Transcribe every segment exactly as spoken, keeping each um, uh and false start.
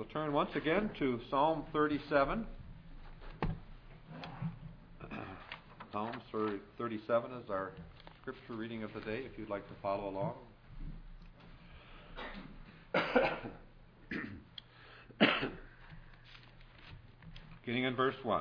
We'll turn once again to Psalm thirty-seven. Psalm thirty-seven is our scripture reading of the day, if you'd like to follow along. Beginning in verse one.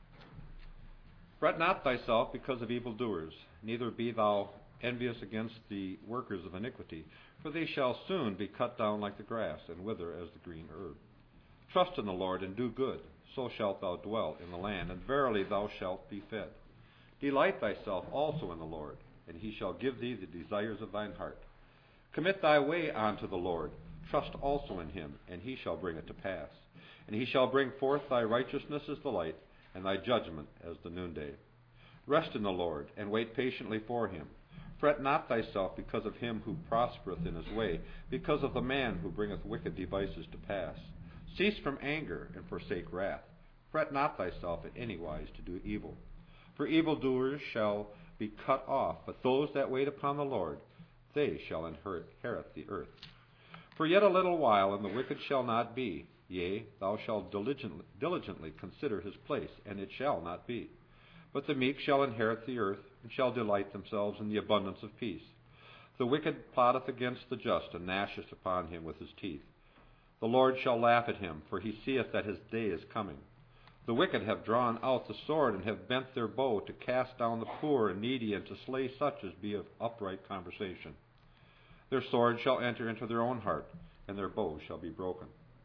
Fret not thyself because of evildoers, neither be thou envious against the workers of iniquity, for they shall soon be cut down like the grass, and wither as the green herb. Trust in the Lord, and do good, so shalt thou dwell in the land, and verily thou shalt be fed. Delight thyself also in the Lord, and he shall give thee the desires of thine heart. Commit thy way unto the Lord, trust also in him, and he shall bring it to pass. And he shall bring forth thy righteousness as the light, and thy judgment as the noonday. Rest in the Lord, and wait patiently for him. Fret not thyself because of him who prospereth in his way, because of the man who bringeth wicked devices to pass. Cease from anger, and forsake wrath. Fret not thyself in any wise to do evil. For evildoers shall be cut off, but those that wait upon the Lord, they shall inherit the earth. For yet a little while, and the wicked shall not be. Yea, thou shalt diligently, diligently consider his place, and it shall not be. But the meek shall inherit the earth, and shall delight themselves in the abundance of peace. The wicked plotteth against the just, and gnasheth upon him with his teeth. The Lord shall laugh at him, for he seeth that his day is coming. The wicked have drawn out the sword, and have bent their bow to cast down the poor and needy, and to slay such as be of upright conversation. Their sword shall enter into their own heart, and their bow shall be broken.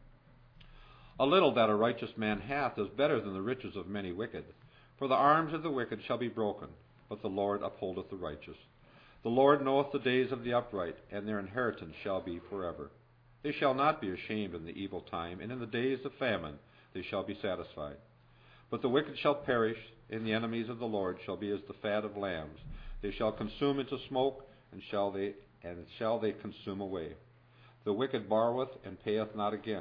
A little that a righteous man hath is better than the riches of many wicked. For the arms of the wicked shall be broken, but the Lord upholdeth the righteous. The Lord knoweth the days of the upright, and their inheritance shall be forever. They shall not be ashamed in the evil time, and in the days of famine they shall be satisfied. But the wicked shall perish, and the enemies of the Lord shall be as the fat of lambs. They shall consume into smoke, and shall they and shall they consume away. The wicked borroweth, and payeth not again.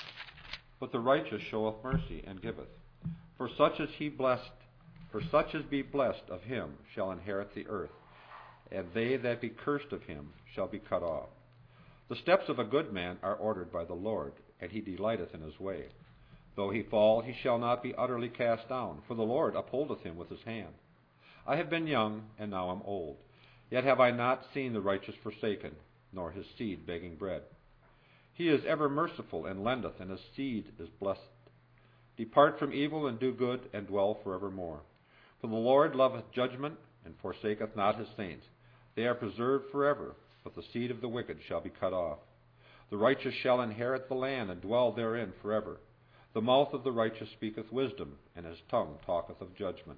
But the righteous showeth mercy, and giveth. For such as he blessed, for such as be blessed of him shall inherit the earth, and they that be cursed of him shall be cut off. The steps of a good man are ordered by the Lord, and he delighteth in his way. Though he fall, he shall not be utterly cast down, for the Lord upholdeth him with his hand. I have been young, and now am old, yet have I not seen the righteous forsaken, nor his seed begging bread. He is ever merciful, and lendeth, and his seed is blessed. Depart from evil, and do good, and dwell forevermore. For the Lord loveth judgment, and forsaketh not his saints. They are preserved forever, but the seed of the wicked shall be cut off. The righteous shall inherit the land, and dwell therein forever. The mouth of the righteous speaketh wisdom, and his tongue talketh of judgment.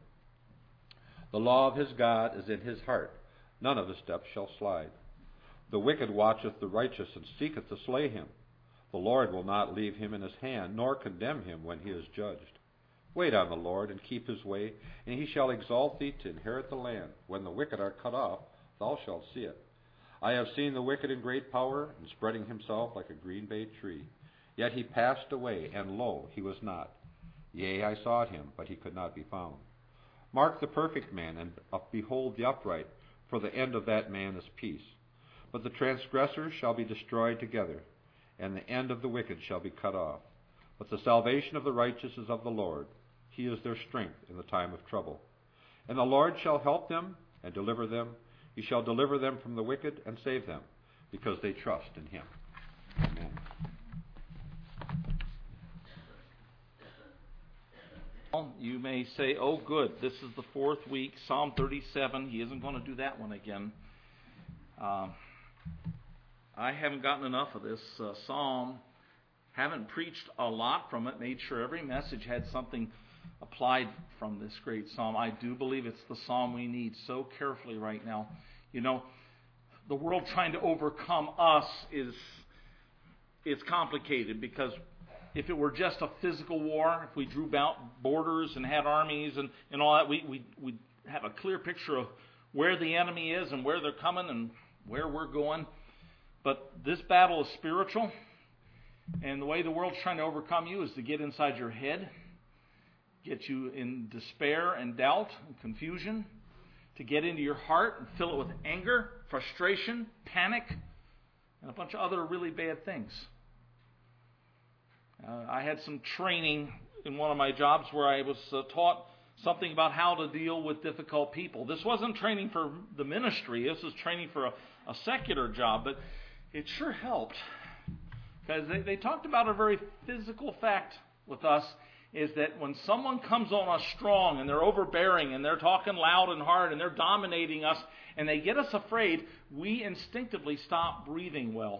The law of his God is in his heart. None of his steps shall slide. The wicked watcheth the righteous, and seeketh to slay him. The Lord will not leave him in his hand, nor condemn him when he is judged. Wait on the Lord, and keep his way, and he shall exalt thee to inherit the land. When the wicked are cut off, thou shalt see it. I have seen the wicked in great power, and spreading himself like a green bay tree. Yet he passed away, and lo, he was not. Yea, I sought him, but he could not be found. Mark the perfect man, and behold the upright, for the end of that man is peace. But the transgressors shall be destroyed together, and the end of the wicked shall be cut off. But the salvation of the righteous is of the Lord. He is their strength in the time of trouble. And the Lord shall help them and deliver them. He shall deliver them from the wicked and save them, because they trust in him. Amen. You may say, oh good, this is the fourth week, Psalm thirty-seven. He isn't going to do that one again. Uh, I haven't gotten enough of this uh, psalm. Haven't preached a lot from it. Made sure every message had something applied from this great psalm. I do believe it's the psalm we need so carefully right now. You know, the world trying to overcome us is it's complicated, because if it were just a physical war, if we drew out borders and had armies and, and all that, we, we, we'd have a clear picture of where the enemy is and where they're coming and where we're going. But this battle is spiritual, and the way the world's trying to overcome you is to get inside your head, get you in despair and doubt and confusion, to get into your heart and fill it with anger, frustration, panic, and a bunch of other really bad things. Uh, I had some training in one of my jobs where I was uh, taught something about how to deal with difficult people. This wasn't training for the ministry. This was training for a, a secular job, but it sure helped. Because they, they talked about a very physical fact with us, is that when someone comes on us strong and they're overbearing and they're talking loud and hard and they're dominating us and they get us afraid, we instinctively stop breathing well.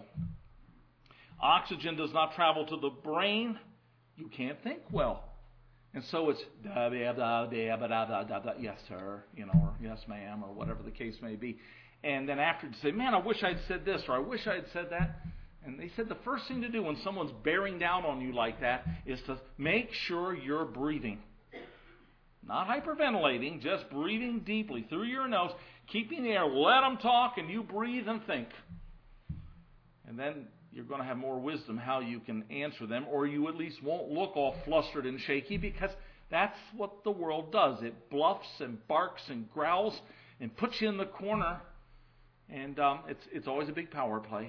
Oxygen does not travel to the brain. You can't think well. And so it's da da da da da da da da, yes sir, you know, or yes ma'am, or whatever the case may be. And then after you say, man, I wish I'd said this, or I wish I'd said that. And they said the first thing to do when someone's bearing down on you like that is to make sure you're breathing. Not hyperventilating, just breathing deeply through your nose, keeping the air, let them talk, and you breathe and think. And then you're going to have more wisdom how you can answer them, or you at least won't look all flustered and shaky, because that's what the world does. It bluffs and barks and growls and puts you in the corner, and um, it's it's always a big power play.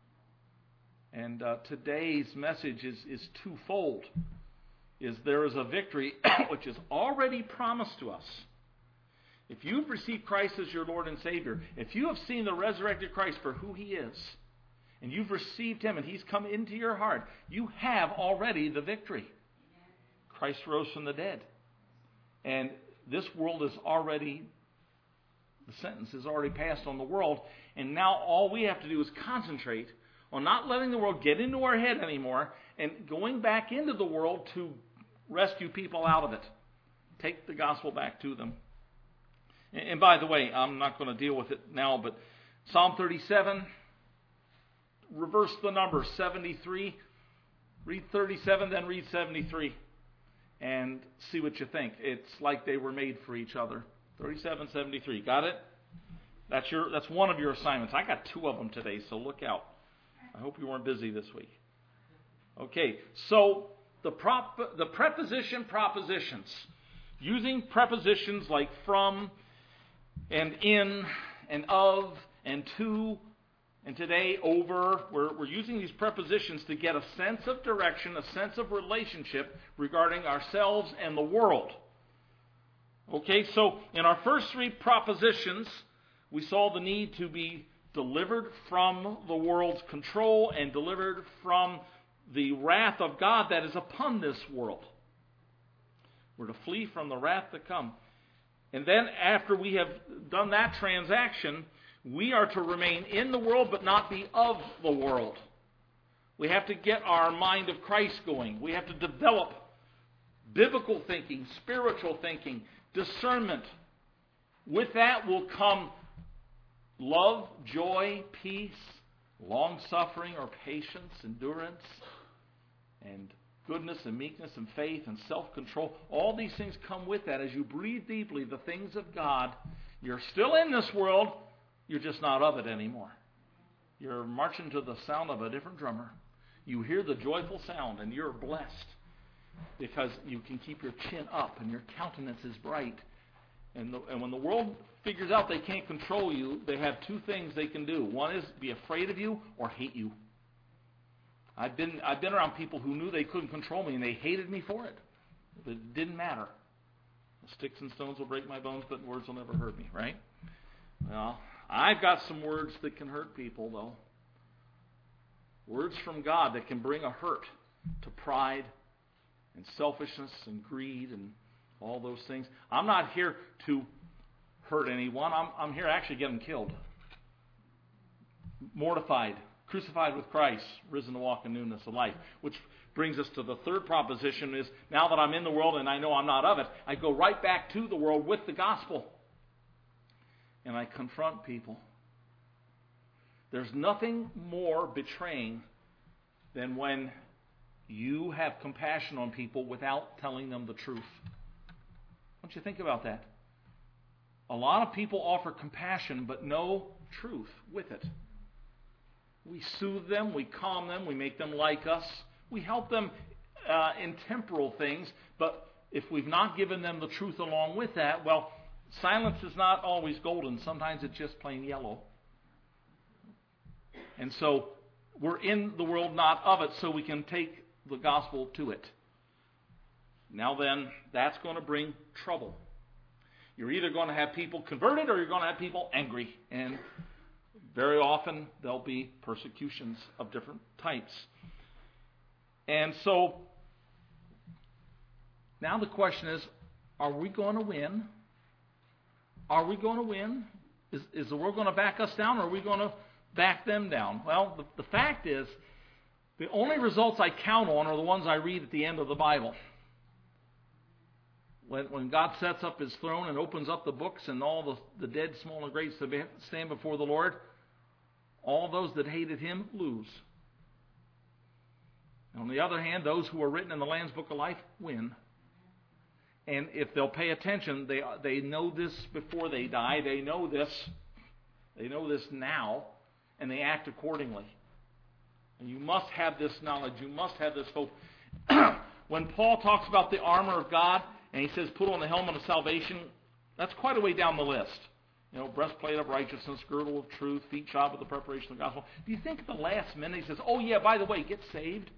And uh, today's message is, is twofold. Is there is a victory which is already promised to us. If you've received Christ as your Lord and Savior, if you have seen the resurrected Christ for who He is, and you've received Him and He's come into your heart, you have already the victory. Christ rose from the dead. And this world is already, the sentence is already passed on the world, and now all we have to do is concentrate on not letting the world get into our head anymore and going back into the world to rescue people out of it. Take the gospel back to them. And, and by the way, I'm not going to deal with it now, but Psalm thirty-seven, reverse the number, seventy-three. Read thirty-seven, then read seventy-three. And see what you think. It's like they were made for each other. thirty-seven, seventy-three. Got it? That's your. That's one of your assignments. I got two of them today, so look out. I hope you weren't busy this week. Okay, so the prop, the preposition propositions. Using prepositions like from and in and of and to and today over. We're, we're using these prepositions to get a sense of direction, a sense of relationship regarding ourselves and the world. Okay, so in our first three propositions, we saw the need to be delivered from the world's control and delivered from the wrath of God that is upon this world. We're to flee from the wrath to come. And then after we have done that transaction, we are to remain in the world but not be of the world. We have to get our mind of Christ going. We have to develop biblical thinking, spiritual thinking, discernment. With that will come love, joy, peace, long-suffering or patience, endurance, and goodness and meekness and faith and self-control. All these things come with that. As you breathe deeply the things of God, you're still in this world, you're just not of it anymore. You're marching to the sound of a different drummer. You hear the joyful sound and you're blessed because you can keep your chin up and your countenance is bright. And, the, and when the world figures out they can't control you, they have two things they can do. One is be afraid of you or hate you. I've been I've been around people who knew they couldn't control me and they hated me for it. It didn't matter. Sticks and stones will break my bones, but words will never hurt me, right? Well, I've got some words that can hurt people, though. Words from God that can bring a hurt to pride and selfishness and greed and all those things. I'm not here to hurt anyone. I'm, I'm here to actually get them killed. Mortified, crucified with Christ, risen to walk in newness of life. Which brings us to the third proposition is, now that I'm in the world and I know I'm not of it, I go right back to the world with the gospel. And I confront people. There's nothing more betraying than when you have compassion on people without telling them the truth. Don't you think about that? A lot of people offer compassion but no truth with it. We soothe them, we calm them, we make them like us. We help them uh, in temporal things, but if we've not given them the truth along with that, well, silence is not always golden. Sometimes it's just plain yellow. And so we're in the world, not of it, so we can take the gospel to it. Now then, that's going to bring trouble. You're either going to have people converted or you're going to have people angry. And very often there'll be persecutions of different types. And so, now the question is, are we going to win? Are we going to win? Is, is the world going to back us down, or are we going to back them down? Well, the, the fact is, the only results I count on are the ones I read at the end of the Bible. When, when God sets up His throne and opens up the books and all the, the dead, small and great, stand before the Lord, all those that hated Him lose. And on the other hand, those who are written in the Lamb's Book of Life win. And if they'll pay attention, they they know this before they die. They know this. They know this now, and they act accordingly. And you must have this knowledge. You must have this hope. When Paul talks about the armor of God, and he says, put on the helmet of salvation, that's quite a way down the list. You know, breastplate of righteousness, girdle of truth, feet shod with the preparation of the gospel. Do you think at the last minute he says, oh yeah, by the way, get saved?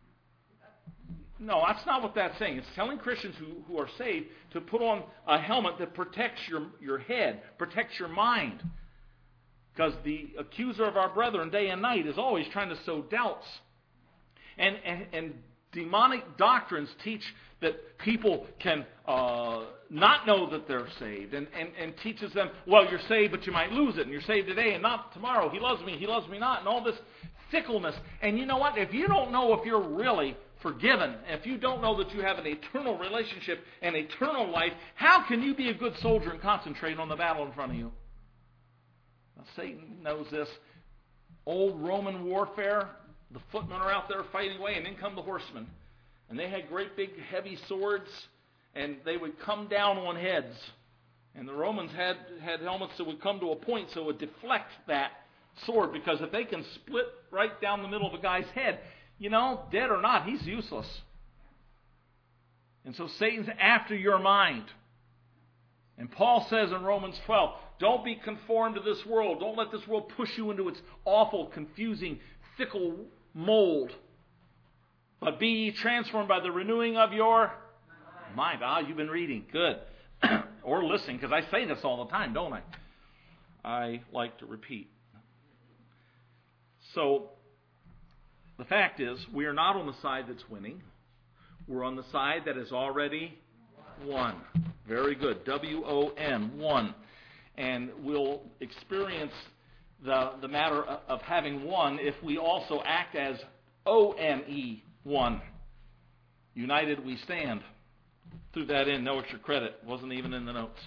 No, that's not what that's saying. It's telling Christians who, who are saved to put on a helmet that protects your, your head, protects your mind. Because the accuser of our brethren day and night is always trying to sow doubts. And, and, and demonic doctrines teach that people can uh, not know that they're saved. And, and, and teaches them, well, you're saved, but you might lose it. And you're saved today and not tomorrow. He loves me, he loves me not. And all this fickleness. And you know what? If you don't know if you're really forgiven, if you don't know that you have an eternal relationship and eternal life, how can you be a good soldier and concentrate on the battle in front of you? Now, Satan knows this. Old Roman warfare, the footmen are out there fighting away, and in come the horsemen. And they had great big heavy swords, and they would come down on heads. And the Romans had, had helmets that would come to a point so it would deflect that sword, because if they can split right down the middle of a guy's head, you know, dead or not, he's useless. And so Satan's after your mind. And Paul says in Romans twelve, don't be conformed to this world. Don't let this world push you into its awful, confusing, fickle mold. But be ye transformed by the renewing of your mind. Ah, you've been reading. Good. Or listening, because I say this all the time, don't I? I like to repeat. So, the fact is, we are not on the side that's winning. We're on the side that is already won. Very good. W O N, won. And we'll experience the, the matter of having won if we also act as O N E, won. United we stand. Threw that in. No extra credit. Wasn't even in the notes.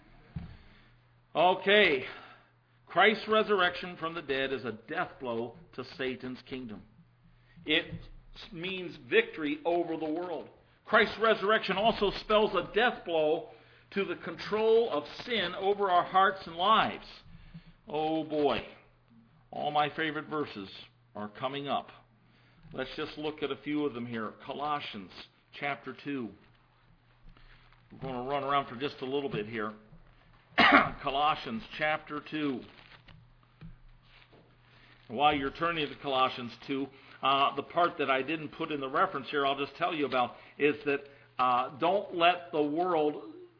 Okay. Christ's resurrection from the dead is a death blow to Satan's kingdom. It means victory over the world. Christ's resurrection also spells a death blow to the control of sin over our hearts and lives. Oh boy. All my favorite verses are coming up. Let's just look at a few of them here. Colossians chapter two. We're going to run around for just a little bit here. Colossians chapter two. While you're turning to Colossians two, uh, the part that I didn't put in the reference here, I'll just tell you about, is that uh, don't let the world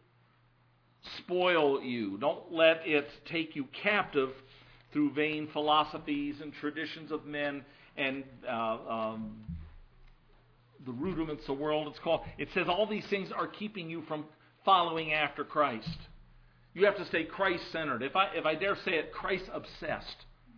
spoil you. Don't let it take you captive through vain philosophies and traditions of men and uh, um, the rudiments of the world. It's called. It says all these things are keeping you from following after Christ. You have to stay Christ-centered. If I if I dare say it, Christ-obsessed.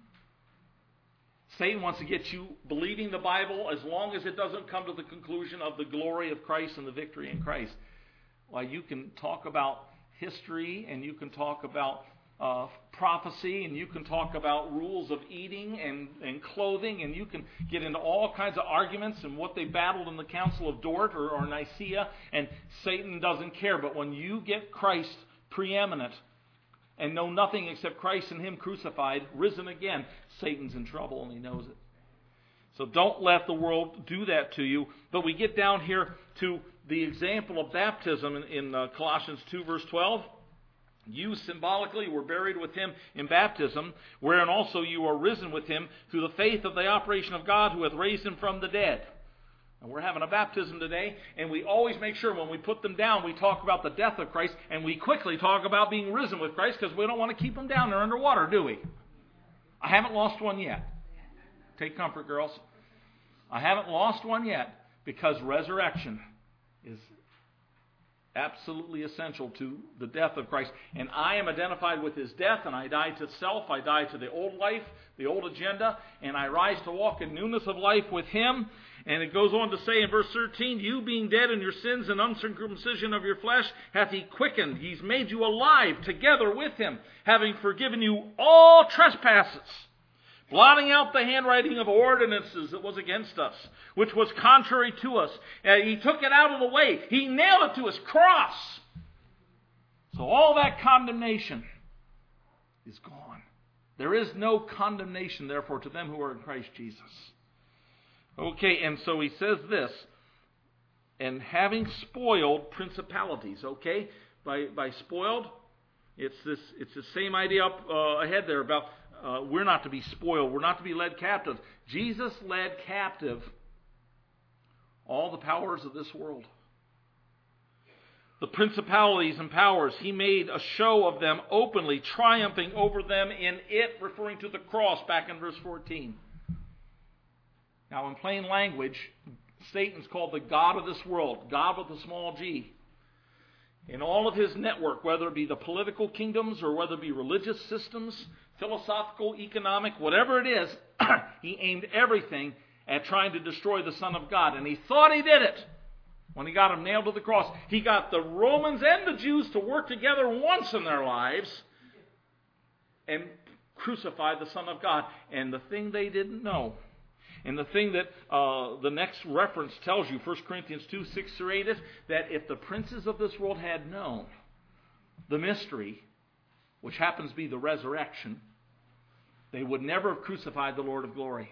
Satan wants to get you believing the Bible as long as it doesn't come to the conclusion of the glory of Christ and the victory in Christ. Why, you can talk about history, and you can talk about uh, prophecy, and you can talk about rules of eating and, and clothing, and you can get into all kinds of arguments and what they battled in the Council of Dort or, or Nicaea, and Satan doesn't care. But when you get Christ preeminent and know nothing except Christ and Him crucified, risen again, Satan's in trouble, and he knows it. So don't let the world do that to you. But we get down here to the example of baptism in, in uh, Colossians two, verse twelve. You symbolically were buried with Him in baptism, wherein also you are risen with Him through the faith of the operation of God who hath raised Him from the dead. And we're having a baptism today, and we always make sure when we put them down, we talk about the death of Christ, and we quickly talk about being risen with Christ because we don't want to keep them down there underwater, do we? I haven't lost one yet. Take comfort, girls. I haven't lost one yet because resurrection is absolutely essential to the death of Christ. And I am identified with His death, and I die to self, I die to the old life, the old agenda, and I rise to walk in newness of life with Him. And it goes on to say in verse thirteen, you being dead in your sins and uncircumcision of your flesh, hath He quickened. He's made you alive together with Him, having forgiven you all trespasses, blotting out the handwriting of ordinances that was against us, which was contrary to us. Uh, he took it out of the way. He nailed it to His cross. So all that condemnation is gone. There is no condemnation, therefore, to them who are in Christ Jesus. Okay, and so he says this, and having spoiled principalities, okay? By by spoiled, it's this it's the same idea up uh, ahead there about uh, we're not to be spoiled, we're not to be led captive. Jesus led captive all the powers of this world. The principalities and powers, He made a show of them openly, triumphing over them in it, referring to the cross back in verse fourteen. Now, in plain language, Satan's called the god of this world, God with a small g. In all of his network, whether it be the political kingdoms or whether it be religious systems, philosophical, economic, whatever it is, he aimed everything at trying to destroy the Son of God. And he thought he did it when he got him nailed to the cross. He got the Romans and the Jews to work together once in their lives and crucify the Son of God. And the thing they didn't know, and the thing that uh, the next reference tells you, First Corinthians two, six through eight, is that if the princes of this world had known the mystery, which happens to be the resurrection, they would never have crucified the Lord of glory.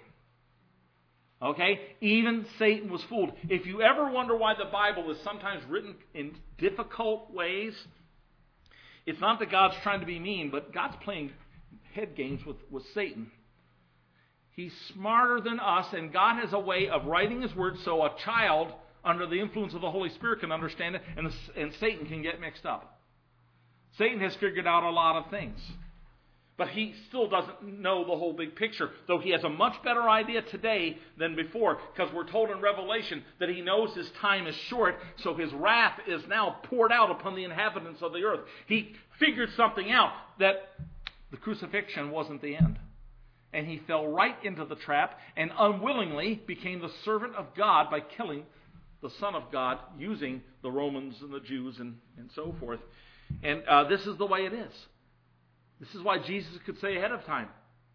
Okay? Even Satan was fooled. If you ever wonder why the Bible is sometimes written in difficult ways, it's not that God's trying to be mean, but God's playing head games with, with Satan. He's smarter than us, and God has a way of writing His Word so a child, under the influence of the Holy Spirit, can understand it, and, the, and Satan can get mixed up. Satan has figured out a lot of things, but he still doesn't know the whole big picture, though he has a much better idea today than before, because we're told in Revelation that he knows his time is short, so his wrath is now poured out upon the inhabitants of the earth. He figured something out, that the crucifixion wasn't the end. And he fell right into the trap and unwillingly became the servant of God by killing the Son of God using the Romans and the Jews and, and so forth. And uh, this is the way it is. This is why Jesus could say ahead of time,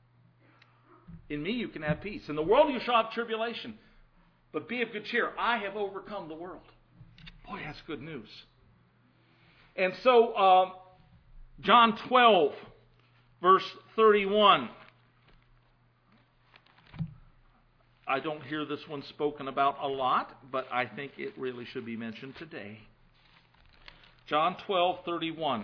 in me you can have peace. In the world you shall have tribulation, but be of good cheer. I have overcome the world. Boy, that's good news. And so, uh, John twelve, verse thirty-one. I don't hear this one spoken about a lot, but I think it really should be mentioned today. John twelve, thirty-one.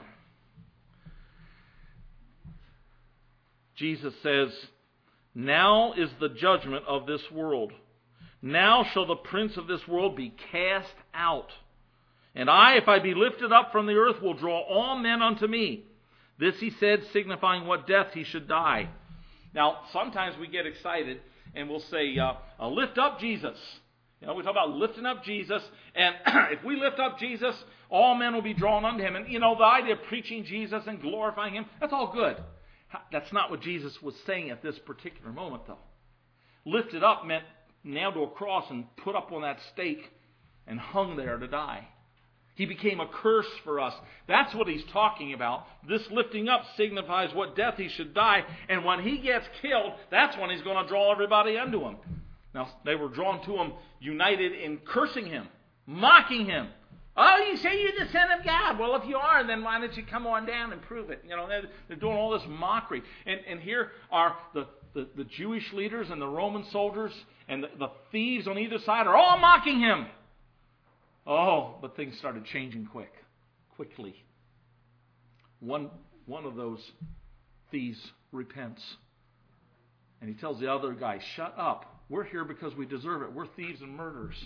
Jesus says, now is the judgment of this world. Now shall the prince of this world be cast out. And I, if I be lifted up from the earth, will draw all men unto me. This he said, signifying what death he should die. Now, sometimes we get excited and we'll say, uh, uh, lift up Jesus. You know, we talk about lifting up Jesus. And if we lift up Jesus, all men will be drawn unto Him. And, you know, the idea of preaching Jesus and glorifying Him, that's all good. That's not what Jesus was saying at this particular moment, though. Lifted up meant nailed to a cross and put up on that stake and hung there to die. He became a curse for us. That's what he's talking about. This lifting up signifies what death he should die. And when he gets killed, that's when he's going to draw everybody unto him. Now, they were drawn to him united in cursing him, mocking him. Oh, you say you're the Son of God. Well, if you are, then why don't you come on down and prove it? You know, they're, they're doing all this mockery. And, and here are the, the, the Jewish leaders and the Roman soldiers and the, the thieves on either side are all mocking him. Oh, but things started changing quick, quickly. One, one of those thieves repents. And he tells the other guy, shut up. We're here because we deserve it. We're thieves and murderers.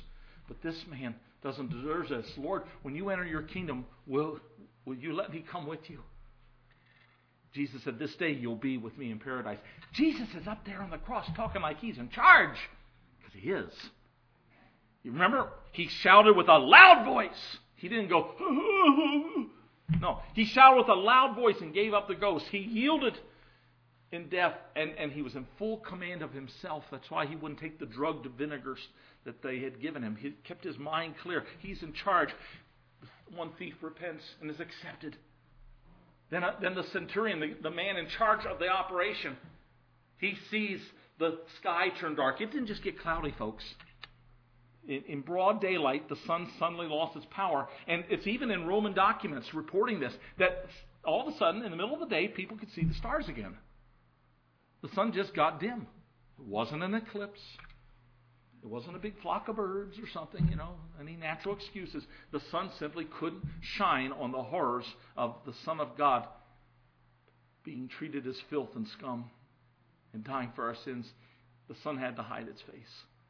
But this man doesn't deserve this. Lord, when you enter your kingdom, will, will you let me come with you? Jesus said, this day you'll be with me in paradise. Jesus is up there on the cross talking like he's in charge. Because he is. You remember? He shouted with a loud voice. He didn't go, no. He shouted with a loud voice and gave up the ghost. He yielded in death, and, and he was in full command of himself. That's why he wouldn't take the drugged vinegar that they had given him. He kept his mind clear. He's in charge. One thief repents and is accepted. Then, uh, then the centurion, the, the man in charge of the operation, he sees the sky turn dark. It didn't just get cloudy, folks. In, in broad daylight, the sun suddenly lost its power. And it's even in Roman documents reporting this, that all of a sudden, in the middle of the day, people could see the stars again. The sun just got dim. It wasn't an eclipse. It wasn't a big flock of birds or something, you know, any natural excuses. The sun simply couldn't shine on the horrors of the Son of God being treated as filth and scum and dying for our sins. The sun had to hide its face.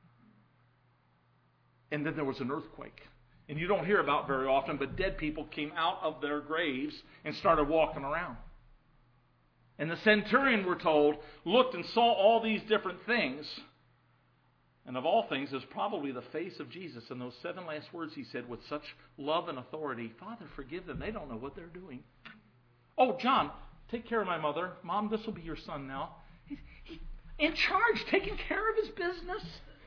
And then there was an earthquake. And you don't hear about very often, but dead people came out of their graves and started walking around. And the centurion, we're told, looked and saw all these different things. And of all things, is probably the face of Jesus. And those seven last words he said with such love and authority, Father, forgive them. They don't know what they're doing. Oh, John, take care of my mother. Mom, this will be your son now. He's he, in charge, taking care of his business.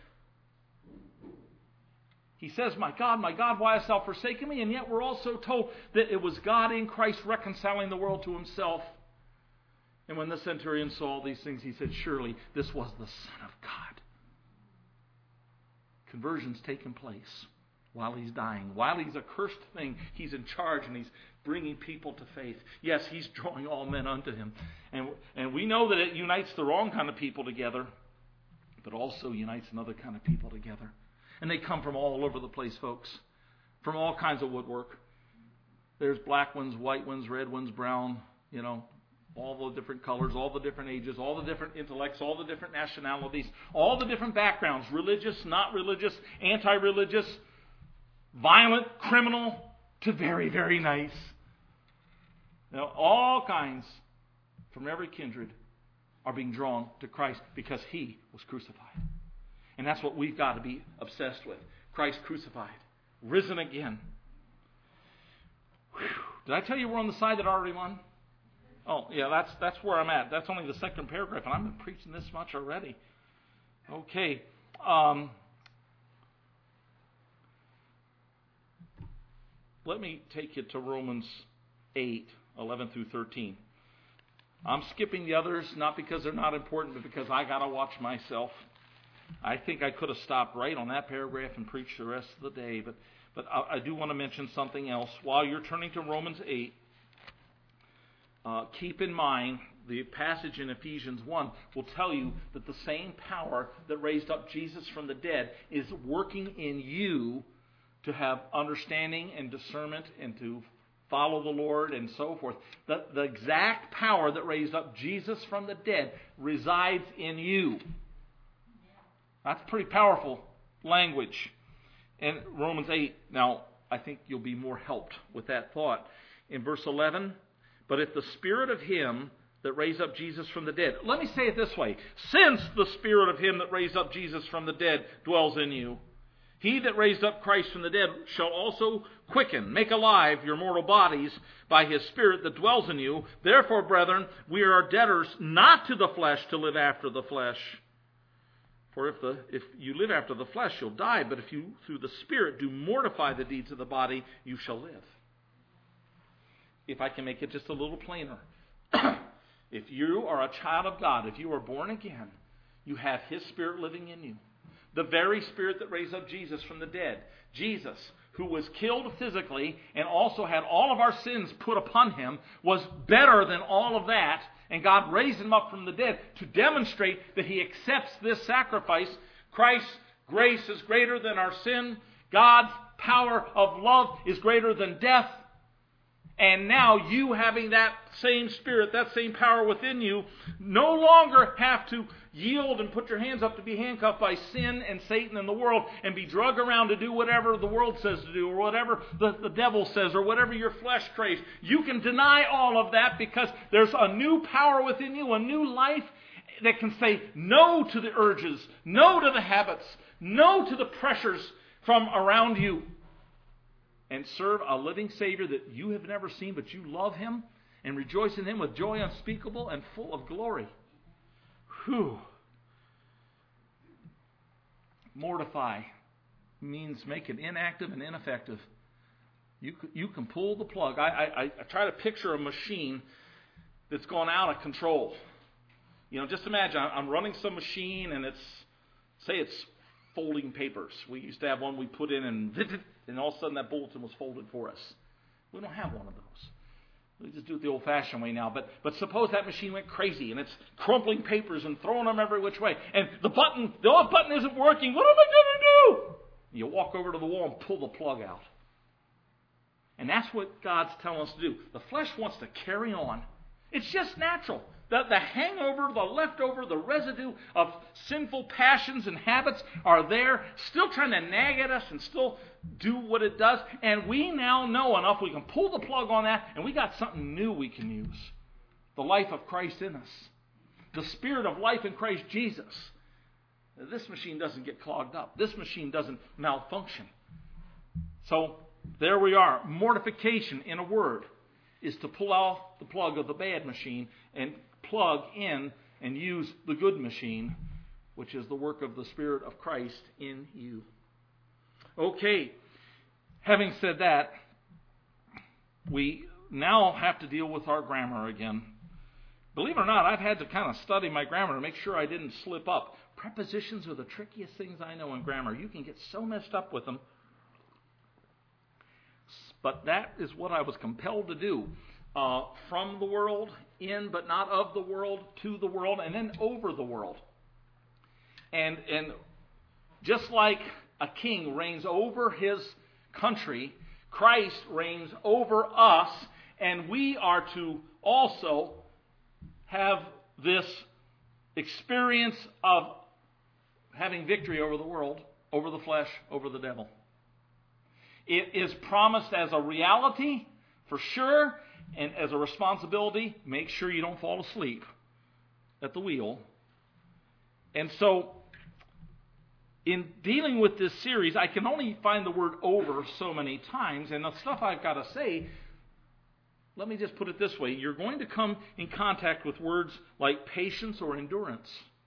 He says, my God, my God, why hast thou forsaken me? And yet we're also told that it was God in Christ reconciling the world to himself. And when the centurion saw all these things, he said, surely this was the Son of God. Conversion's taken place while he's dying. While he's a cursed thing, he's in charge and he's bringing people to faith. Yes, he's drawing all men unto him. And, and we know that it unites the wrong kind of people together, but also unites another kind of people together. And they come from all over the place, folks. From all kinds of woodwork. There's black ones, white ones, red ones, brown, you know, all the different colors, all the different ages, all the different intellects, all the different nationalities, all the different backgrounds, religious, not religious, anti-religious, violent, criminal, to very, very nice. Now, all kinds from every kindred are being drawn to Christ because he was crucified. And that's what we've got to be obsessed with. Christ crucified, risen again. Whew. Did I tell you we're on the side that already won? Oh, yeah, that's that's where I'm at. That's only the second paragraph, and I've been preaching this much already. Okay. Um, let me take you to Romans eight, eleven through thirteen. I'm skipping the others, not because they're not important, but because I got to watch myself. I think I could have stopped right on that paragraph and preached the rest of the day, but, but I, I do want to mention something else. While you're turning to Romans eight, Uh, keep in mind, the passage in Ephesians one will tell you that the same power that raised up Jesus from the dead is working in you to have understanding and discernment and to follow the Lord and so forth. The, the exact power that raised up Jesus from the dead resides in you. That's pretty powerful language. In Romans eight, now, I think you'll be more helped with that thought. In verse eleven, but if the Spirit of him that raised up Jesus from the dead, let me say it this way, since the Spirit of him that raised up Jesus from the dead dwells in you, he that raised up Christ from the dead shall also quicken, make alive your mortal bodies by his Spirit that dwells in you. Therefore, brethren, we are debtors not to the flesh to live after the flesh. For if the if you live after the flesh, you'll die. But if you, through the Spirit, do mortify the deeds of the body, you shall live. If I can make it just a little plainer. If you are a child of God, if you are born again, you have his Spirit living in you. The very Spirit that raised up Jesus from the dead. Jesus, who was killed physically and also had all of our sins put upon him, was better than all of that. And God raised him up from the dead to demonstrate that he accepts this sacrifice. Christ's grace is greater than our sin. God's power of love is greater than death. And now you having that same spirit, that same power within you, no longer have to yield and put your hands up to be handcuffed by sin and Satan and the world and be drugged around to do whatever the world says to do or whatever the, the devil says or whatever your flesh craves. You can deny all of that because there's a new power within you, a new life that can say no to the urges, no to the habits, no to the pressures from around you, and serve a living Savior that you have never seen, but you love Him and rejoice in Him with joy unspeakable and full of glory. Whew. Mortify means make it inactive and ineffective. You, you can pull the plug. I, I, I try to picture a machine that's gone out of control. You know, just imagine I'm running some machine and it's, say it's folding papers. We used to have one we put in and and all of a sudden that bulletin was folded for us. We don't have one of those. We just do it the old-fashioned way now. But but suppose that machine went crazy and it's crumpling papers and throwing them every which way. And the button, the off button isn't working. What am I going to do? You walk over to the wall and pull the plug out. And that's what God's telling us to do. The flesh wants to carry on. It's just natural. The, the hangover, the leftover, the residue of sinful passions and habits are there, still trying to nag at us and still do what it does. And we now know enough, we can pull the plug on that, and we got something new we can use. The life of Christ in us. The spirit of life in Christ Jesus. This machine doesn't get clogged up. This machine doesn't malfunction. So, there we are. Mortification, in a word, is to pull off the plug of the bad machine and plug in and use the good machine, which is the work of the Spirit of Christ in you. Okay, having said that, we now have to deal with our grammar again. Believe it or not, I've had to kind of study my grammar to make sure I didn't slip up. Prepositions are the trickiest things I know in grammar. You can get so messed up with them. But that is what I was compelled to do. Uh, from the world, in but not of the world, to the world, and then over the world. And and just like a king reigns over his country, Christ reigns over us, and we are to also have this experience of having victory over the world, over the flesh, over the devil. It is promised as a reality, for sure, and as a responsibility. Make sure you don't fall asleep at the wheel. And so, in dealing with this series, I can only find the word over so many times, and the stuff I've got to say, let me just put it this way. You're going to come in contact with words like patience or endurance,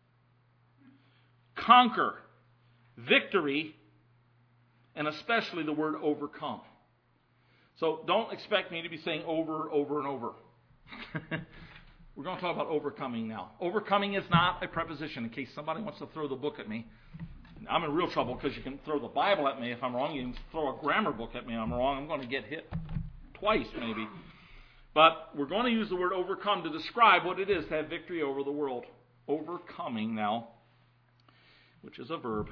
conquer, victory, and especially the word overcome. So don't expect me to be saying over, over, and over. We're going to talk about overcoming now. Overcoming is not a preposition, in case somebody wants to throw the book at me. I'm in real trouble because you can throw the Bible at me if I'm wrong. You can throw a grammar book at me if I'm wrong. I'm going to get hit twice maybe. But we're going to use the word overcome to describe what it is to have victory over the world. Overcoming now, which is a verb.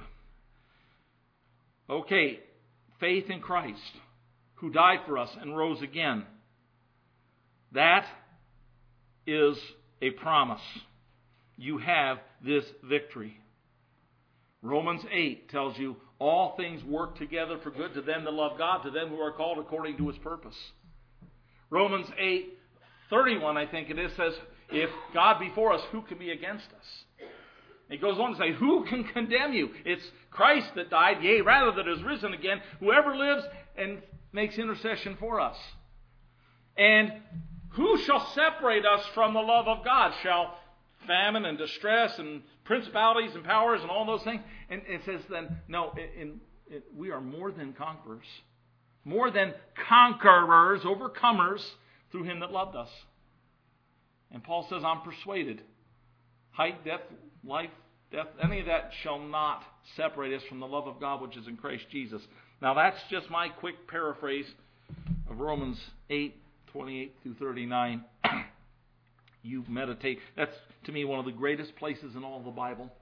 Okay, faith in Christ, who died for us and rose again. That is a promise. You have this victory. Romans eight tells you all things work together for good to them that love God, to them who are called according to His purpose. Romans eight thirty-one, I think it is, says, if God be for us, who can be against us? It goes on to say, who can condemn you? It's Christ that died, yea, rather that is risen again, whoever lives and makes intercession for us. And who shall separate us from the love of God? Shall famine and distress and principalities and powers and all those things? And it says then, no, in, in, in, we are more than conquerors. More than conquerors, overcomers, through Him that loved us. And Paul says, I'm persuaded. Height, depth, life, death, any of that shall not separate us from the love of God which is in Christ Jesus. Now that's just my quick paraphrase of Romans eight, twenty-eight through thirty-nine. You meditate. That's, to me, one of the greatest places in all of the Bible.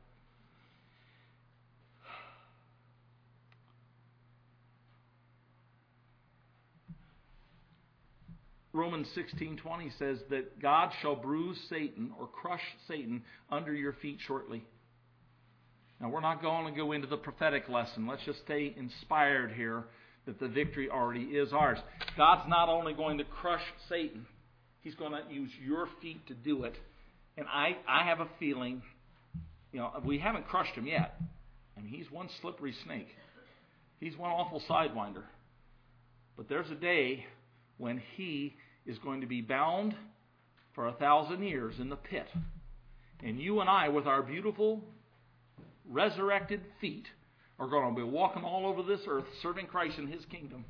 Romans sixteen twenty says that God shall bruise Satan or crush Satan under your feet shortly. Now, we're not going to go into the prophetic lesson. Let's just stay inspired here that the victory already is ours. God's not only going to crush Satan, He's going to use your feet to do it. And I, I have a feeling, you know, we haven't crushed him yet. I mean, he's one slippery snake. He's one awful sidewinder. But there's a day when he is going to be bound for a thousand years in the pit. And you and I, with our beautiful resurrected feet, are going to be walking all over this earth serving Christ in His kingdom.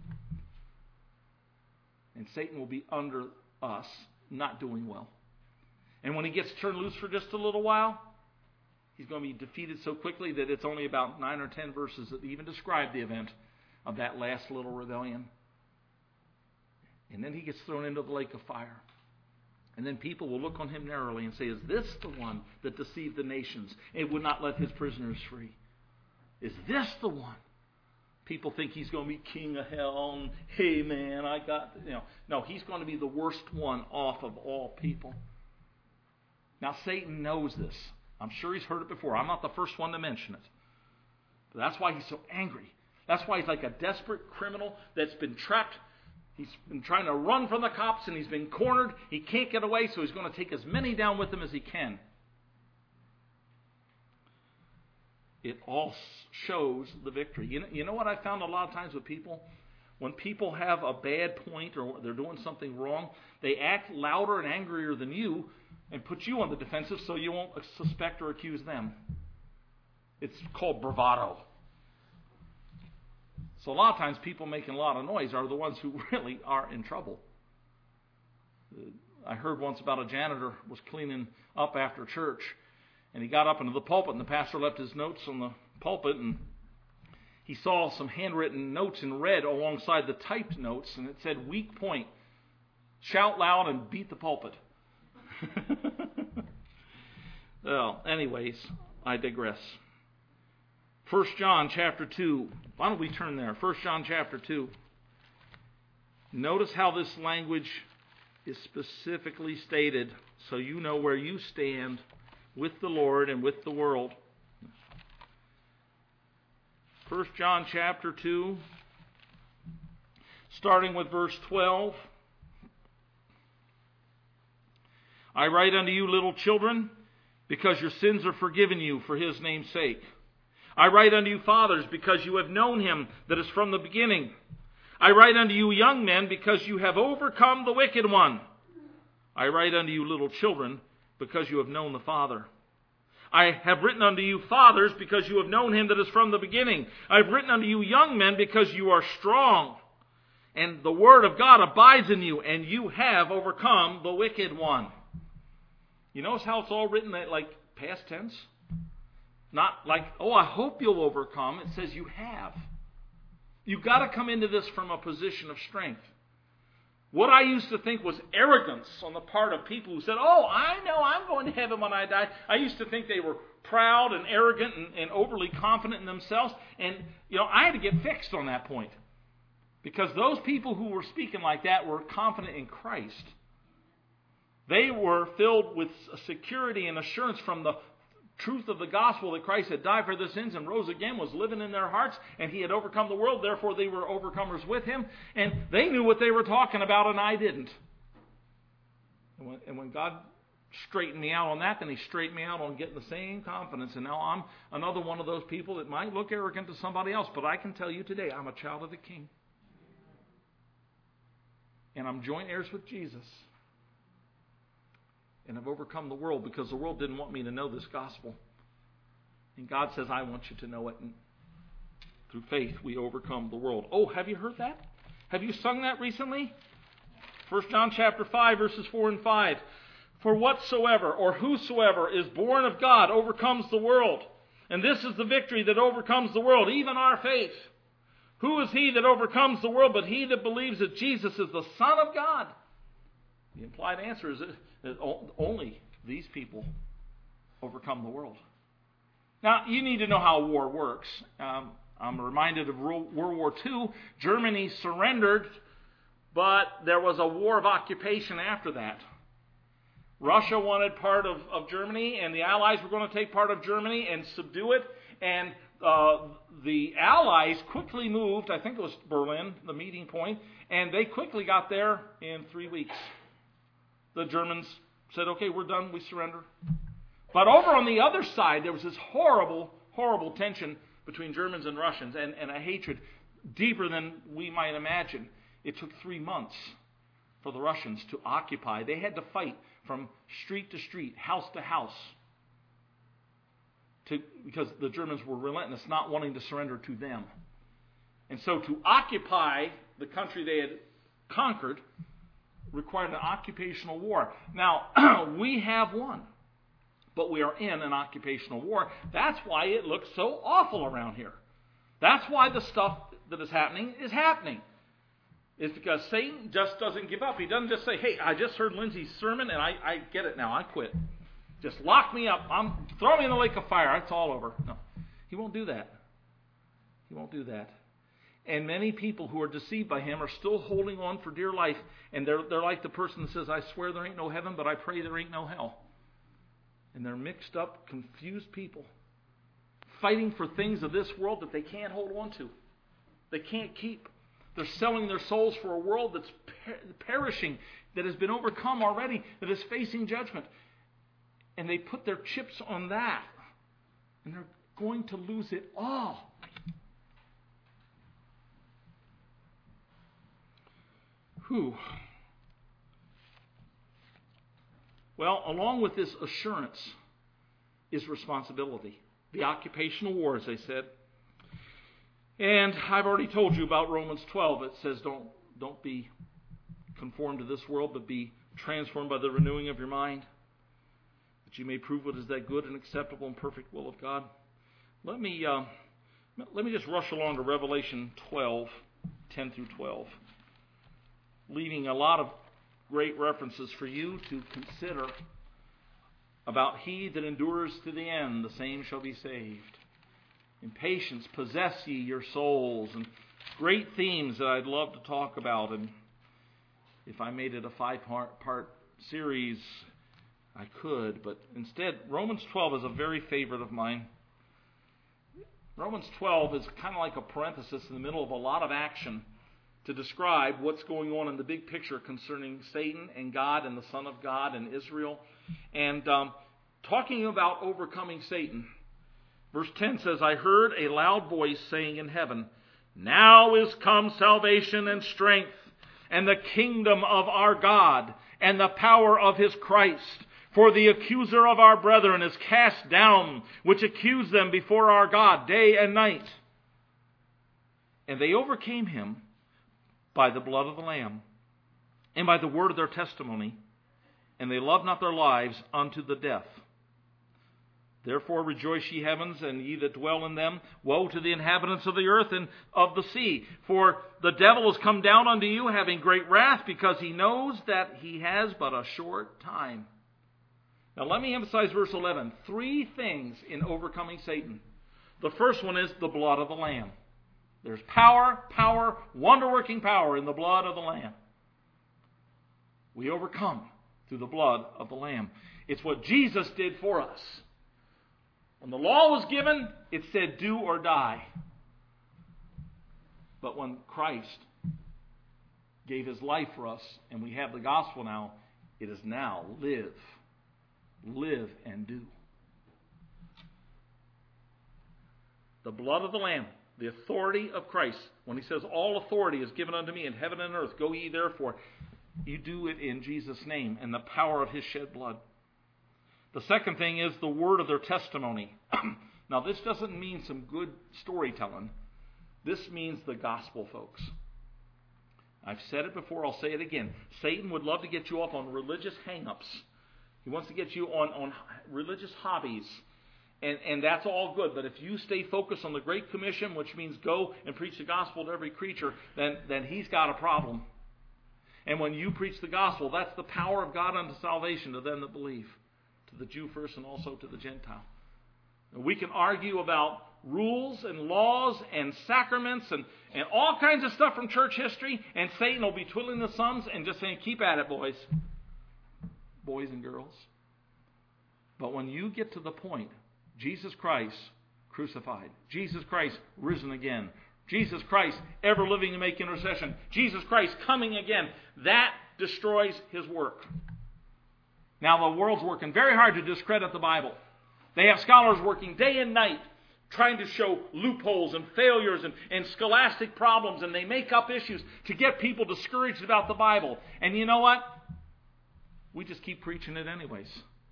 And Satan will be under us, not doing well. And when he gets turned loose for just a little while, he's going to be defeated so quickly that it's only about nine or ten verses that even describe the event of that last little rebellion. And then he gets thrown into the lake of fire. And then people will look on him narrowly and say, is this the one that deceived the nations and would not let his prisoners free? Is this the one? People think he's going to be king of hell and, hey man, I got, you know. No, he's going to be the worst one off of all people. Now, Satan knows this. I'm sure he's heard it before. I'm not the first one to mention it. But that's why he's so angry. That's why he's like a desperate criminal that's been trapped. He's been trying to run from the cops and he's been cornered. He can't get away, so he's going to take as many down with him as he can. It all shows the victory. You know, you know what I found a lot of times with people? When people have a bad point or they're doing something wrong, they act louder and angrier than you and put you on the defensive so you won't suspect or accuse them. It's called bravado. So a lot of times people making a lot of noise are the ones who really are in trouble. I heard once about a janitor was cleaning up after church, and he got up into the pulpit, and the pastor left his notes on the pulpit, and he saw some handwritten notes in red alongside the typed notes, and it said, weak point, shout loud and beat the pulpit. Well, anyways, I digress. First John chapter two. Why don't we turn there? First John chapter two. Notice how this language is specifically stated so you know where you stand with the Lord and with the world. First John chapter two, starting with verse twelve. I write unto you, little children, because your sins are forgiven you for His name's sake. I write unto you, fathers, because you have known Him that is from the beginning. I write unto you, young men, because you have overcome the wicked one. I write unto you, little children, because you have known the Father. I have written unto you, fathers, because you have known Him that is from the beginning. I have written unto you, young men, because you are strong, and the word of God abides in you, and you have overcome the wicked one. You notice how it's all written like past tense? Not like, oh, I hope you'll overcome. It says you have. You've got to come into this from a position of strength. What I used to think was arrogance on the part of people who said, oh, I know I'm going to heaven when I die. I used to think they were proud and arrogant and, and overly confident in themselves. And, you know, I had to get fixed on that point. Because those people who were speaking like that were confident in Christ. They were filled with security and assurance from the truth of the gospel that Christ had died for their sins and rose again, was living in their hearts, and He had overcome the world. Therefore, they were overcomers with Him. And they knew what they were talking about, and I didn't. And when, and when God straightened me out on that, then He straightened me out on getting the same confidence. And now I'm another one of those people that might look arrogant to somebody else, but I can tell you today, I'm a child of the King. And I'm joint heirs with Jesus. And I've overcome the world because the world didn't want me to know this gospel. And God says, I want you to know it. And through faith, we overcome the world. Oh, have you heard that? Have you sung that recently? First John chapter five, verses four and five. For whatsoever or whosoever is born of God overcomes the world. And this is the victory that overcomes the world, even our faith. Who is he that overcomes the world but he that believes that Jesus is the Son of God? The implied answer is that only these people overcome the world. Now, you need to know how war works. Um, I'm reminded of World War Two. Germany surrendered But there was a war of occupation after that. Russia wanted part of, of Germany, and the Allies were going to take part of Germany and subdue it. And uh, the Allies quickly moved, I think it was Berlin, the meeting point, and they quickly got there in three weeks. The Germans said, okay, we're done, we surrender. But over on the other side, there was this horrible, horrible tension between Germans and Russians, and, and a hatred deeper than we might imagine. It took three months for the Russians to occupy. They had to fight from street to street, house to house, to, because the Germans were relentless, not wanting to surrender to them. And so to occupy the country they had conquered required an occupational war. Now, we have won, but we are in an occupational war. That's why it looks so awful around here. That's why the stuff that is happening is happening. It's because Satan just doesn't give up. He doesn't just say, hey, I just heard Lindsay's sermon and I, I get it now. I quit. Just lock me up. I'm throw me in the lake of fire. It's all over. No, he won't do that. He won't do that. And many people who are deceived by him are still holding on for dear life. And they're, they're like the person that says, I swear there ain't no heaven, but I pray there ain't no hell. And they're mixed up, confused people, fighting for things of this world that they can't hold on to. They can't keep. They're selling their souls for a world that's per- perishing, that has been overcome already, that is facing judgment. And they put their chips on that. And they're going to lose it all. Whew. Well, along with this assurance is responsibility. The occupational war, as I said. And I've already told you about Romans twelve. It says don't, don't be conformed to this world, but be transformed by the renewing of your mind, that you may prove what is that good and acceptable and perfect will of God. Let me, uh, let me just rush along to Revelation twelve, ten through twelve, leaving a lot of great references for you to consider about he that endures to the end, the same shall be saved. In patience possess ye your souls, and great themes that I'd love to talk about. And if I made it a five-part part series, I could. But instead, Romans twelve is a very favorite of mine. Romans twelve is kind of like a parenthesis in the middle of a lot of action to describe what's going on in the big picture concerning Satan and God and the Son of God and Israel. And um, talking about overcoming Satan, verse ten says, I heard a loud voice saying in heaven, now is come salvation and strength, and the kingdom of our God, and the power of his Christ. For the accuser of our brethren is cast down, which accused them before our God day and night. And they overcame him by the blood of the Lamb, and by the word of their testimony, and they loved not their lives unto the death. Therefore rejoice, ye heavens, and ye that dwell in them. Woe to the inhabitants of the earth and of the sea. For the devil has come down unto you, having great wrath, because he knows that he has but a short time. Now let me emphasize verse eleven. Three things in overcoming Satan. The first one is the blood of the Lamb. There's power, power, wonder-working power in the blood of the Lamb. We overcome through the blood of the Lamb. It's what Jesus did for us. When the law was given, it said do or die. But when Christ gave his life for us, and we have the gospel now, it is now live. Live and do. The blood of the Lamb, the authority of Christ. When he says, all authority is given unto me in heaven and earth, go ye therefore. You do it in Jesus' name and the power of his shed blood. The second thing is the word of their testimony. Now, this doesn't mean some good storytelling. This means the gospel, folks. I've said it before, I'll say it again. Satan would love to get you off on religious hang-ups. He wants to get you on, on religious hobbies. And, and that's all good. But if you stay focused on the Great Commission, which means go and preach the gospel to every creature, then, then he's got a problem. And when you preach the gospel, that's the power of God unto salvation to them that believe. To the Jew first and also to the Gentile. And we can argue about rules and laws and sacraments and, and all kinds of stuff from church history, and Satan will be twiddling the thumbs and just saying, keep at it, boys. Boys and girls. But when you get to the point, Jesus Christ crucified, Jesus Christ risen again, Jesus Christ ever living to make intercession, Jesus Christ coming again, that destroys his work. Now the world's working very hard to discredit the Bible. They have scholars working day and night trying to show loopholes and failures and, and scholastic problems, and they make up issues to get people discouraged about the Bible. And you know what? We just keep preaching it anyways.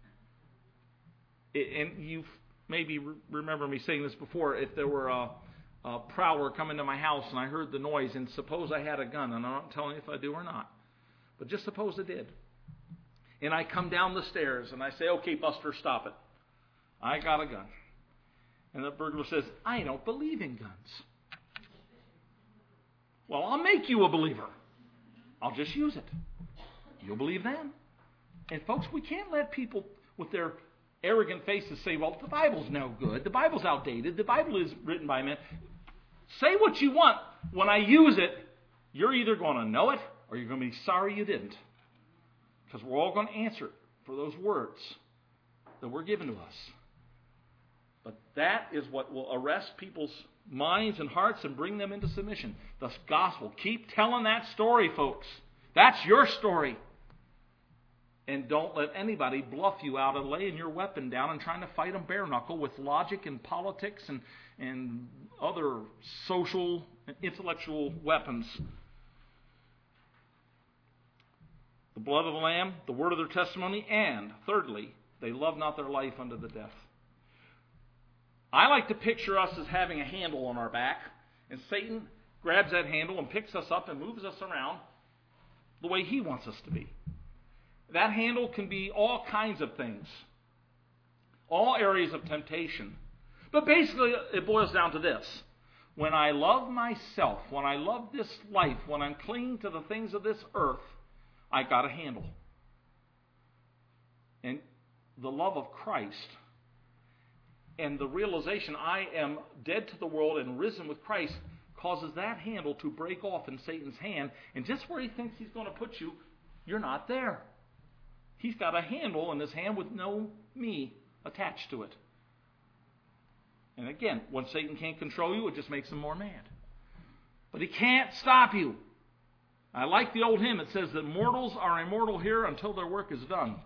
And you maybe remember me saying this before. If there were a, a prowler coming to my house and I heard the noise, and suppose I had a gun, and I'm not telling you if I do or not, but just suppose I did. And I come down the stairs and I say, okay, Buster, stop it. I got a gun. And the burglar says, I don't believe in guns. Well, I'll make you a believer. I'll just use it. You'll believe then. And folks, we can't let people with their arrogant faces say, well, the Bible's no good. The Bible's outdated. The Bible is written by men. Say what you want. When I use it, you're either going to know it or you're going to be sorry you didn't. Because we're all going to answer for those words that were given to us. But that is what will arrest people's minds and hearts and bring them into submission. The gospel. Keep telling that story, folks. That's your story. And don't let anybody bluff you out of laying your weapon down and trying to fight them bare knuckle with logic and politics and, and other social and intellectual weapons. The blood of the Lamb, the word of their testimony, and thirdly, they love not their life unto the death. I like to picture us as having a handle on our back, and Satan grabs that handle and picks us up and moves us around the way he wants us to be. That handle can be all kinds of things, all areas of temptation. But basically, it boils down to this. When I love myself, when I love this life, when I'm clinging to the things of this earth, I got a handle. And the love of Christ and the realization I am dead to the world and risen with Christ causes that handle to break off in Satan's hand. And just where he thinks he's going to put you, you're not there. He's got a handle in his hand with no me attached to it. And again, when Satan can't control you, it just makes him more mad. But he can't stop you. I like the old hymn. It says that mortals are immortal here until their work is done.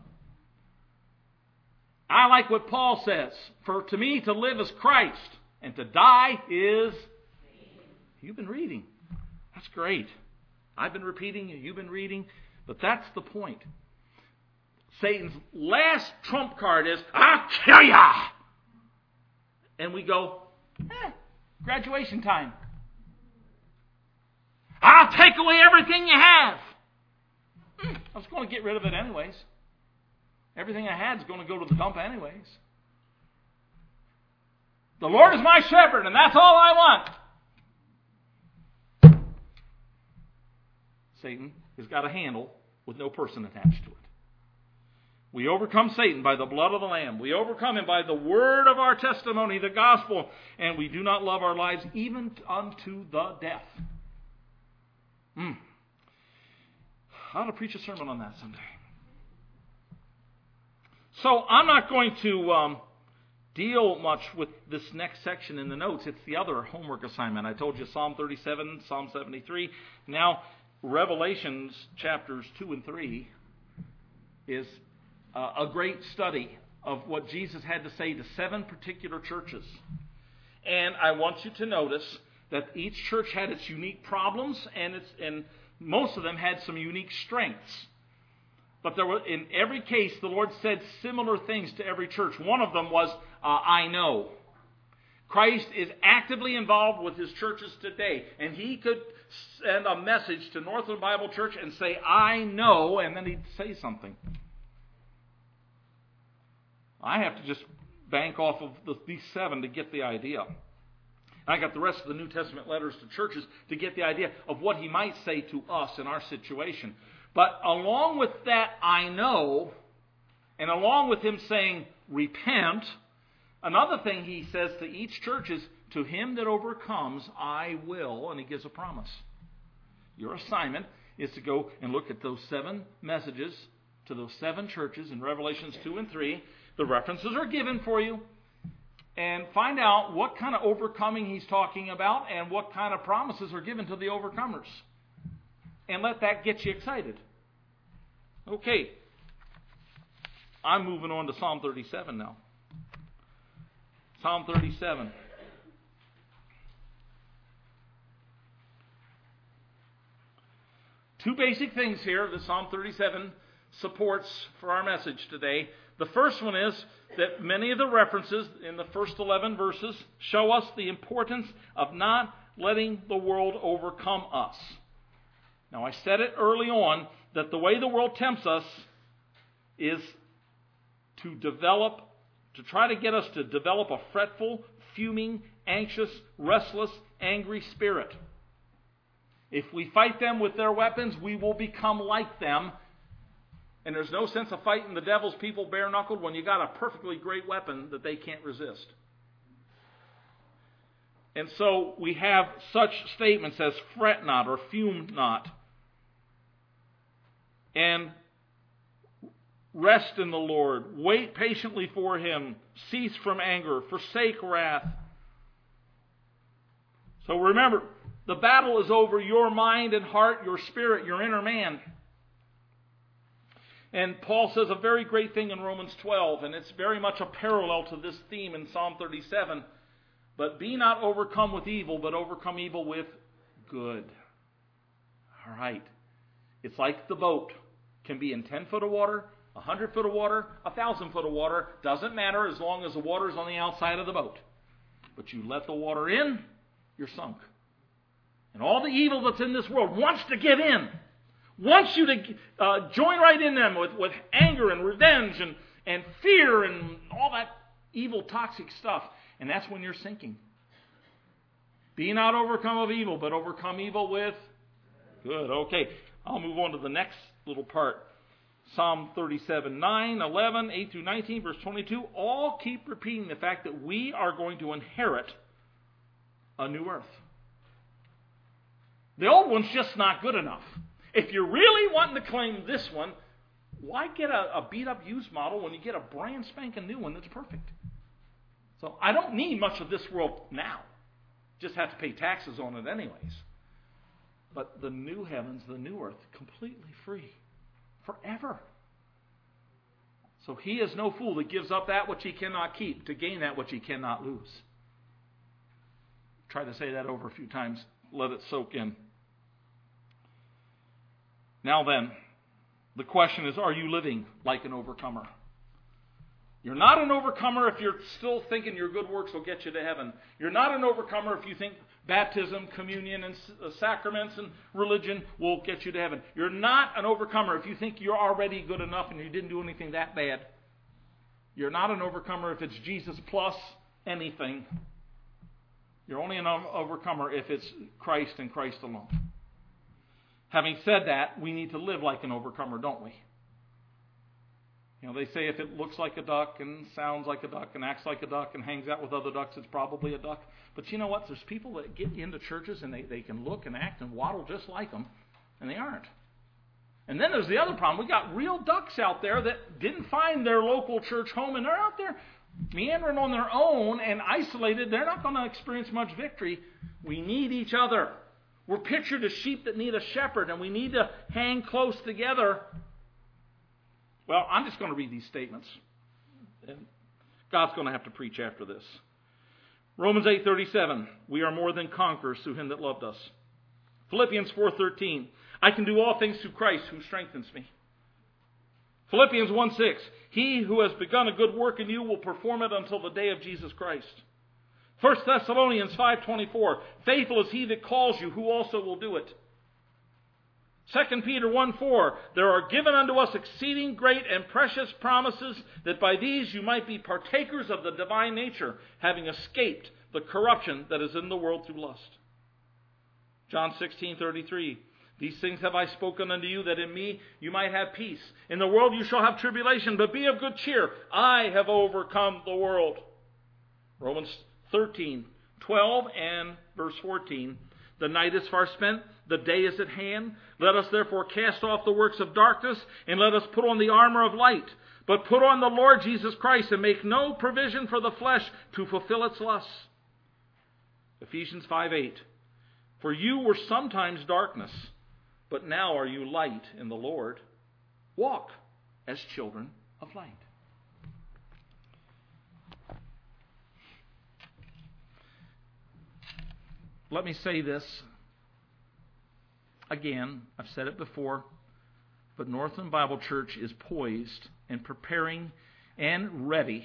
I like what Paul says. For to me to live is Christ, and to die is... You've been reading. That's great. I've been repeating, you've been reading. But that's the point. Satan's last trump card is, I'll kill ya! And we go, eh, graduation time. I'll take away everything you have. Mm, I was going to get rid of it anyways. Everything I had is going to go to the dump anyways. The Lord is my shepherd, and that's all I want. Satan has got a handle with no person attached to it. We overcome Satan by the blood of the Lamb. We overcome him by the word of our testimony, the gospel. And we do not love our lives even unto the death. Mm. I ought to preach a sermon on that someday. So I'm not going to um, deal much with this next section in the notes. It's the other homework assignment. I told you Psalm thirty-seven, Psalm seventy-three. Now, Revelations chapters two and three is uh, a great study of what Jesus had to say to seven particular churches. And I want you to notice that each church had its unique problems, and its and most of them had some unique strengths. But there were, in every case, the Lord said similar things to every church. One of them was, uh, I know. Christ is actively involved with his churches today. And he could send a message to Northland Bible Church and say, I know, and then he'd say something. I have to just bank off of the, these seven to get the idea. I got the rest of the New Testament letters to churches to get the idea of what he might say to us in our situation. But along with that, I know, and along with him saying, repent, Another thing he says to each church is, to him that overcomes, I will, and he gives a promise. Your assignment is to go and look at those seven messages to those seven churches in Revelations two and three. The references are given for you. And find out what kind of overcoming he's talking about and what kind of promises are given to the overcomers. And let that get you excited. Okay. I'm moving on to Psalm thirty-seven now. Psalm thirty-seven. Two basic things here that Psalm thirty-seven supports for our message today. The first one is that many of the references in the first eleven verses show us the importance of not letting the world overcome us. Now, I said it early on that the way the world tempts us is to develop, to try to get us to develop a fretful, fuming, anxious, restless, angry spirit. If we fight them with their weapons, we will become like them. And there's no sense of fighting the devil's people bare-knuckled when you got a perfectly great weapon that they can't resist. And so we have such statements as fret not or fume not. And rest in the Lord. Wait patiently for him. Cease from anger. Forsake wrath. So remember, the battle is over your mind and heart, your spirit, your inner man. And Paul says a very great thing in Romans twelve, and it's very much a parallel to this theme in Psalm thirty-seven. But be not overcome with evil, but overcome evil with good. All right. It's like the boat. Can be in ten foot of water, one hundred foot of water, one thousand foot of water. Doesn't matter as long as the water's on the outside of the boat. But you let the water in, you're sunk. And all the evil that's in this world wants to get in. Wants you to uh, join right in them with, with anger and revenge and, and fear and all that evil, toxic stuff. And that's when you're sinking. Be not overcome of evil, but overcome evil with good. Okay, I'll move on to the next little part. Psalm thirty-seven, nine, eleven, eight through nineteen, verse twenty-two, all keep repeating the fact that we are going to inherit a new earth. The old one's just not good enough. If you're really wanting to claim this one, why get a, a beat-up used model when you get a brand spanking new one that's perfect? So I don't need much of this world now. Just have to pay taxes on it anyways. But the new heavens, the new earth, completely free. Forever. So he is no fool that gives up that which he cannot keep to gain that which he cannot lose. Try to say that over a few times. Let it soak in. Now then, the question is, are you living like an overcomer? You're not an overcomer if you're still thinking your good works will get you to heaven. You're not an overcomer if you think baptism, communion, and sacraments and religion will get you to heaven. You're not an overcomer if you think you're already good enough and you didn't do anything that bad. You're not an overcomer if it's Jesus plus anything. You're only an overcomer if it's Christ and Christ alone. Having said that, we need to live like an overcomer, don't we? You know, they say if it looks like a duck and sounds like a duck and acts like a duck and hangs out with other ducks, it's probably a duck. But you know what? There's people that get into churches and they, they can look and act and waddle just like them, and they aren't. And then there's the other problem. We got real ducks out there that didn't find their local church home, and they're out there meandering on their own and isolated. They're not going to experience much victory. We need each other. We're pictured as sheep that need a shepherd, and we need to hang close together. Well, I'm just going to read these statements. And God's going to have to preach after this. Romans eight thirty-seven, we are more than conquerors through him that loved us. Philippians four thirteen, I can do all things through Christ who strengthens me. Philippians one six, he who has begun a good work in you will perform it until the day of Jesus Christ. First Thessalonians five twenty-four, faithful is he that calls you, who also will do it. Second Peter one four, there are given unto us exceeding great and precious promises, that by these you might be partakers of the divine nature, having escaped the corruption that is in the world through lust. John sixteen thirty-three, these things have I spoken unto you, that in me you might have peace. In the world you shall have tribulation, but be of good cheer. I have overcome the world. Romans thirteen, twelve and verse fourteen. The night is far spent, the day is at hand. Let us therefore cast off the works of darkness, and let us put on the armor of light. But put on the Lord Jesus Christ, and make no provision for the flesh to fulfill its lusts. Ephesians five eight. For you were sometimes darkness, but now are you light in the Lord. Walk as children of light. Let me say this again. I've said it before, but Northland Bible Church is poised and preparing and ready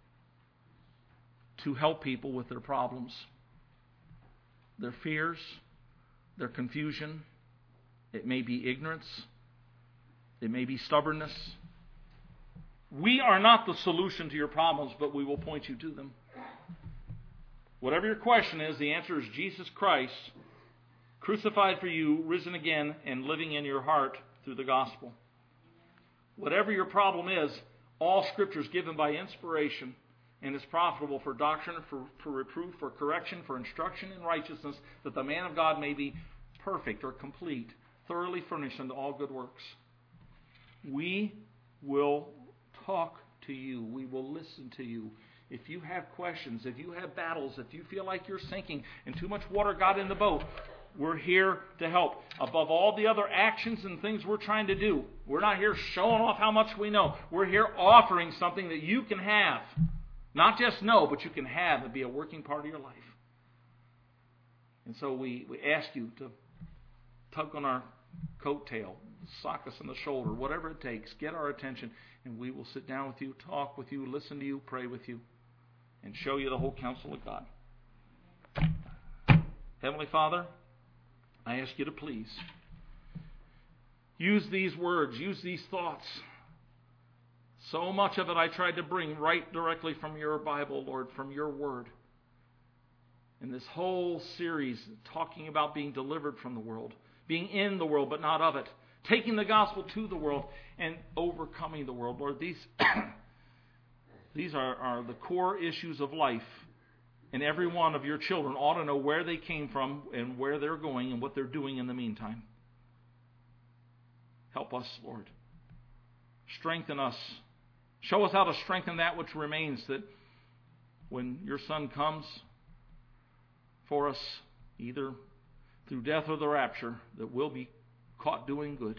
to help people with their problems, their fears, their confusion. It may be ignorance. It may be stubbornness. We are not the solution to your problems, but we will point you to them. Whatever your question is, the answer is Jesus Christ, crucified for you, risen again, and living in your heart through the gospel. Whatever your problem is, all Scripture is given by inspiration and is profitable for doctrine, for, for reproof, for correction, for instruction in righteousness, that the man of God may be perfect or complete, thoroughly furnished unto all good works. We will talk to you. We will listen to you. If you have questions, if you have battles, if you feel like you're sinking and too much water got in the boat, we're here to help. Above all the other actions and things we're trying to do, we're not here showing off how much we know. We're here offering something that you can have. Not just know, but you can have and be a working part of your life. And so we, we ask you to tug on our coattail, sock us in the shoulder, whatever it takes, get our attention, and we will sit down with you, talk with you, listen to you, pray with you, and show you the whole counsel of God. Heavenly Father, I ask you to please use these words, use these thoughts. So much of it I tried to bring right directly from your Bible, Lord, from your word. In this whole series, talking about being delivered from the world, being in the world but not of it, taking the gospel to the world and overcoming the world. Lord, these, these are, are the core issues of life. And every one of your children ought to know where they came from and where they're going and what they're doing in the meantime. Help us, Lord. Strengthen us. Show us how to strengthen that which remains, that when your Son comes for us, either through death or the rapture, that we'll be caught doing good.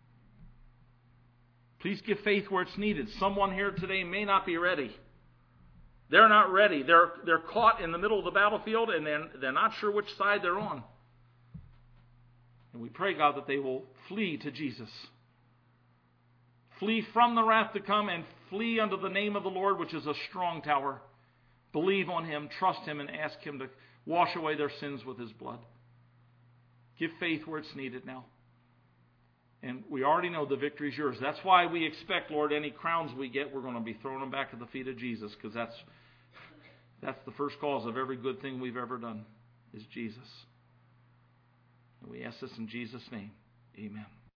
Please give faith where it's needed. Someone here today may not be ready. They're not ready. They're, they're caught in the middle of the battlefield and they're, they're not sure which side they're on. And we pray, God, that they will flee to Jesus. Flee from the wrath to come and flee under the name of the Lord, which is a strong tower. Believe on Him, trust Him, and ask Him to wash away their sins with His blood. Give faith where it's needed now. And we already know the victory is yours. That's why we expect, Lord, any crowns we get, we're going to be throwing them back at the feet of Jesus, because that's, that's the first cause of every good thing we've ever done, is Jesus. And we ask this in Jesus' name. Amen.